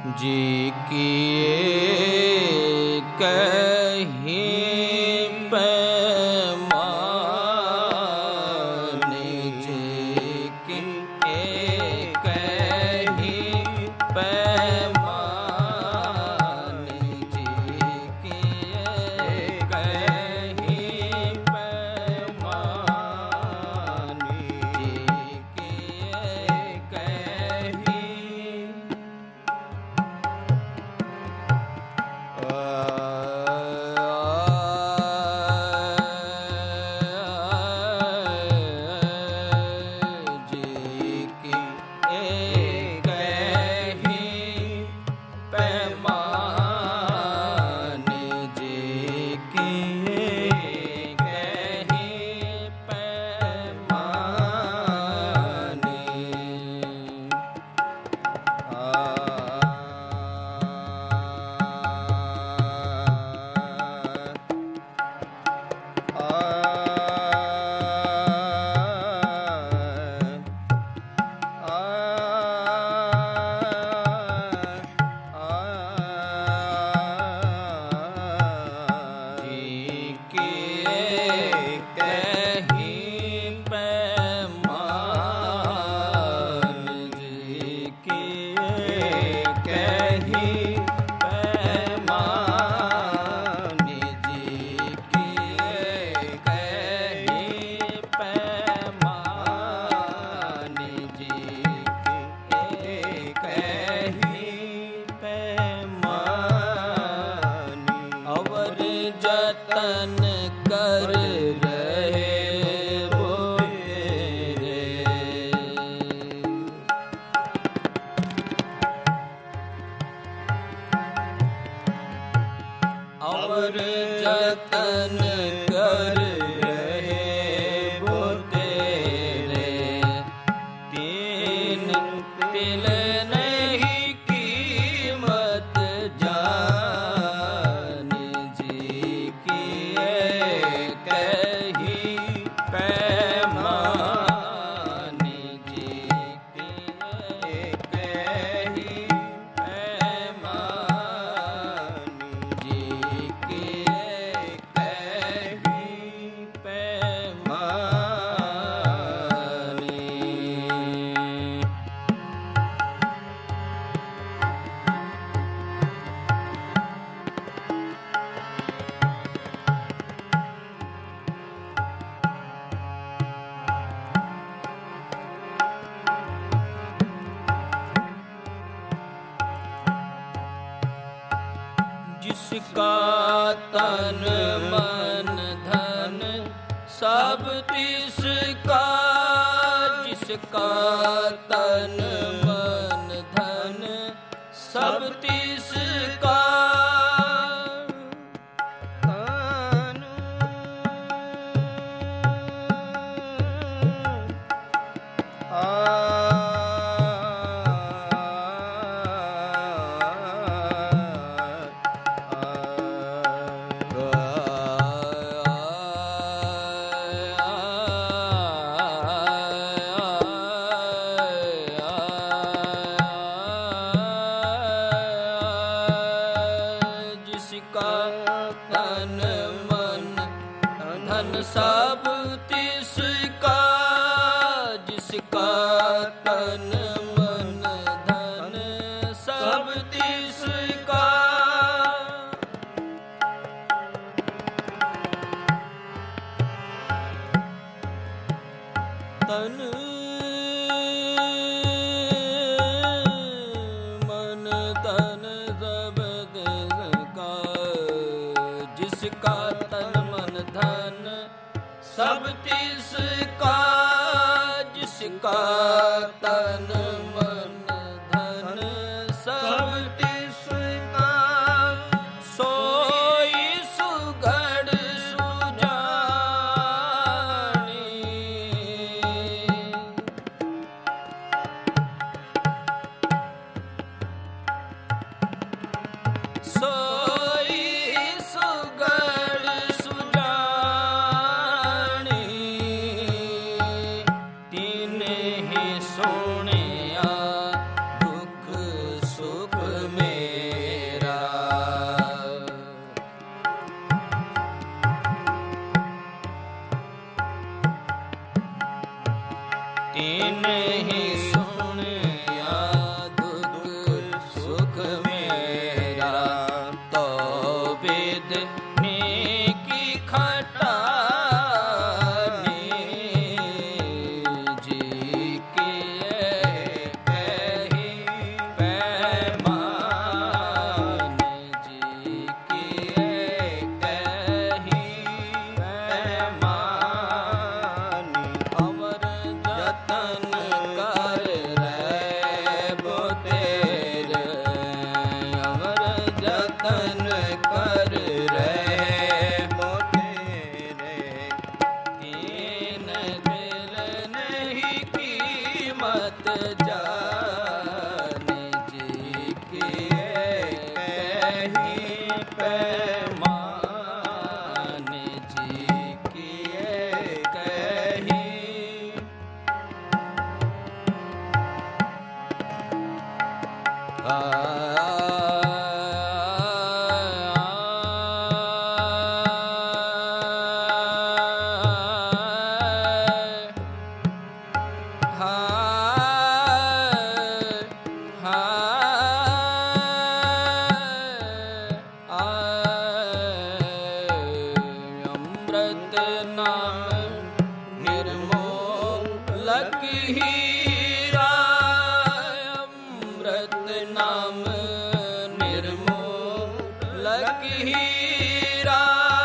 जी किए कहीं पैमाने, जी किए कहीं पैमाने, जी किए कहीं पैमाने, जी किए कहीं जतन कर रहे वो तेरे, और जतन कर रहे वो तेरे, तीन तिल नहीं कीमत जान, जी किए कहीं पैमाने, जी किए कहीं पैमाने, जी किए कहीं पैमाने। जिसका तन मन धन सब तिसका, जिसका तन मन धन सब तिसका, तन जिसका तन मन धन सब तिसका, जिसका तन मन धन सब तिसका, तन मन धन सब तिसका, जिसका तन मन धन सब तिसका, जिसका तन मन धन सब तिसका, सोई सुगढ़ सुजानी, सोई सुगढ़ सुजानी, तीन ही सुनिया दुख सुख में पैमान जी की कही। अमृत नाम निर्मोल हीरा, अमृत नाम निर्मोल हीरा।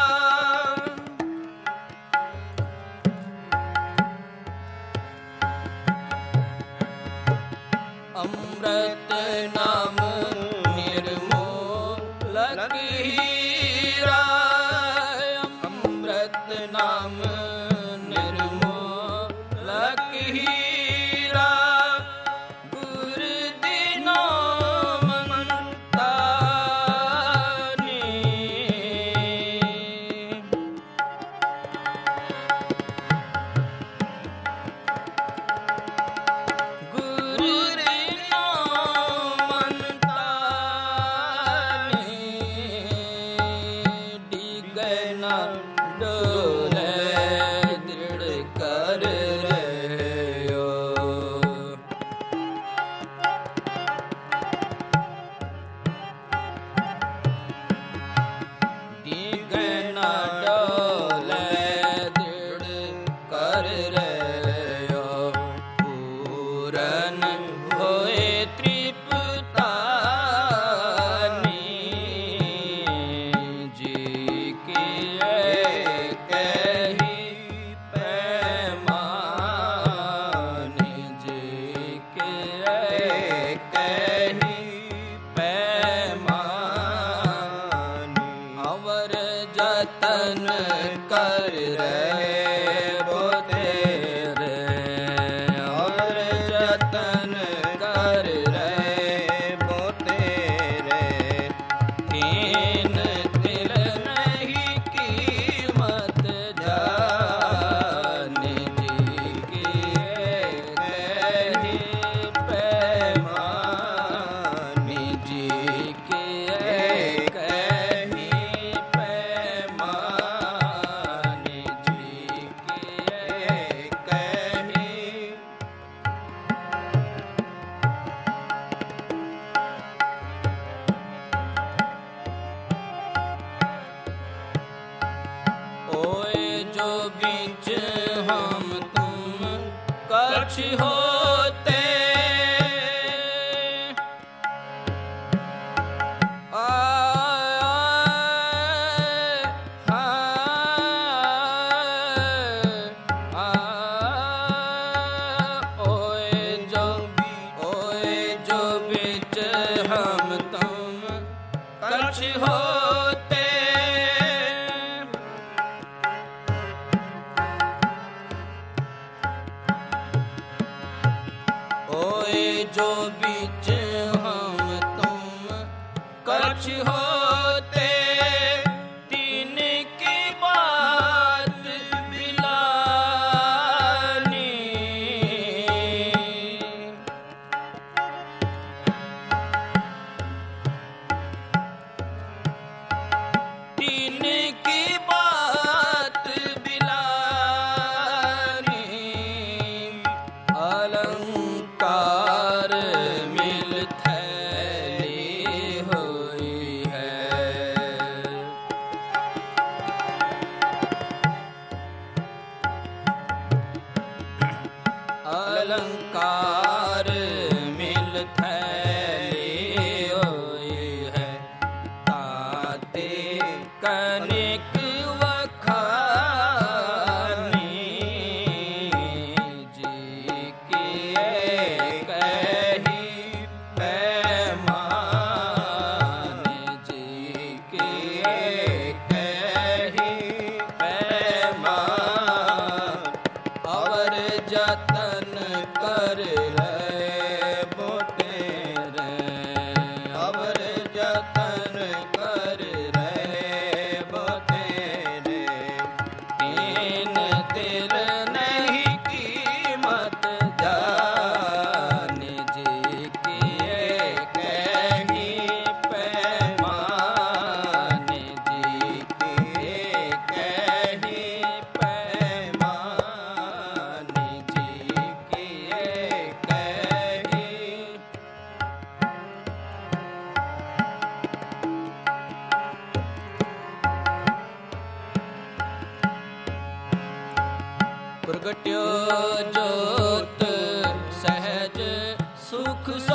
अमृत नाम निर्मोल हीरा, अमृत नाम निर्मोल हीरा। गुरु दीनो मनतानी, गुरु दीनो मनतानी। डिगना डोले दृढ़ कर रहो, डिगना डोले दृढ़ कर रहो। पूरन होए तृप्तानी जी की कही पैमानी जी की कही पैमानी। अवर जतन कर रहे वो तेरे, अवर जतन कर रहे वो तेरे। तीन तिल नहीं कीमत जानी जी की कही पैमानी जी की कही पैमानी जी की कही। ओए जो बीच हम तुम कछ होते, ओए जो बीच हम तुम कछ होते। ओए जो बीच हम तुम कछ होते। तीन की बात बिलानी, तीन की बात बिलानी। अलंकार मिल थैली हुई है, अलंकार मिल थैली हुई है। ताते कनिक वखानी जी की कही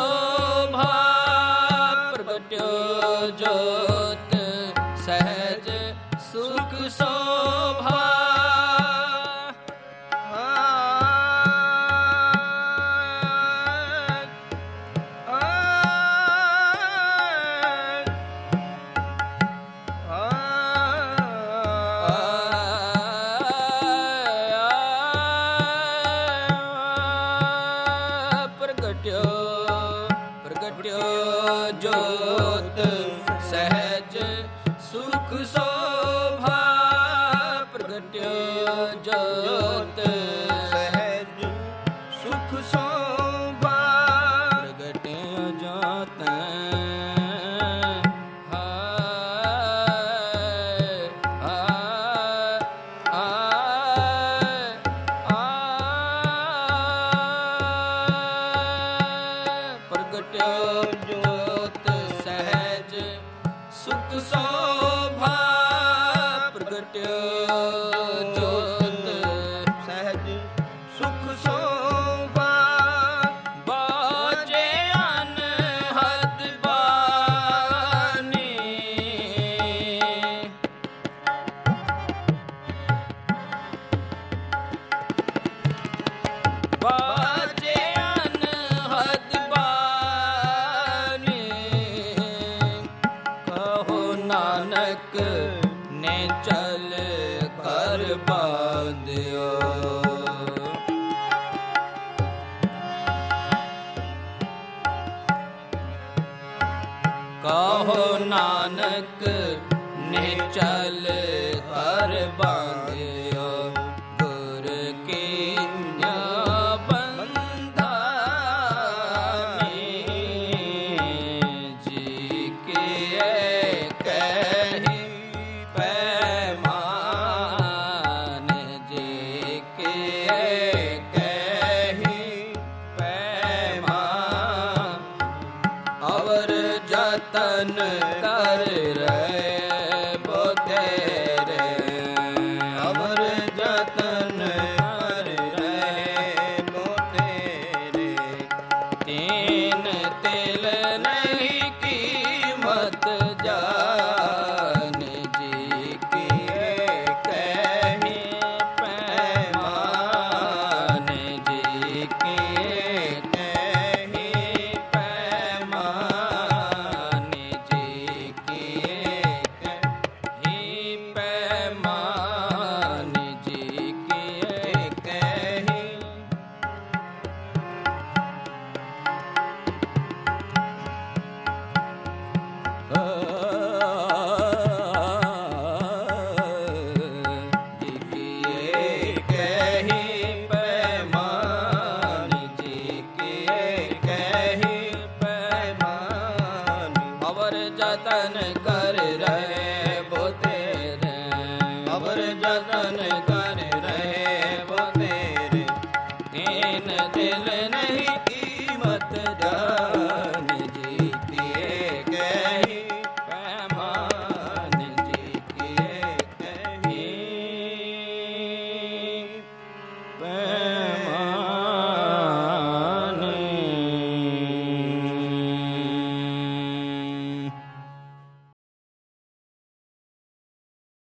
शोभा प्रगट्यो ज्योत सहज सुख शोभा प्रगट्यो ज्योत सहज सुख शोभा प्रगट्यो ज्योत सहज सुख शोभा प्रगट्यो ज्योत प्रगट्यो ज्योत सहज सुख शोभा प्रगट्यो ज्योत सहज सुख शोभा बाजे अनहद बानी बाजे अनहद नानक ने चल कर बांधियो कहो नानक ने चल कर बांधियो गुर की जतन कर रहे वो तेरे अवर जतन कर रहे वो तेरे तीन तिल नहीं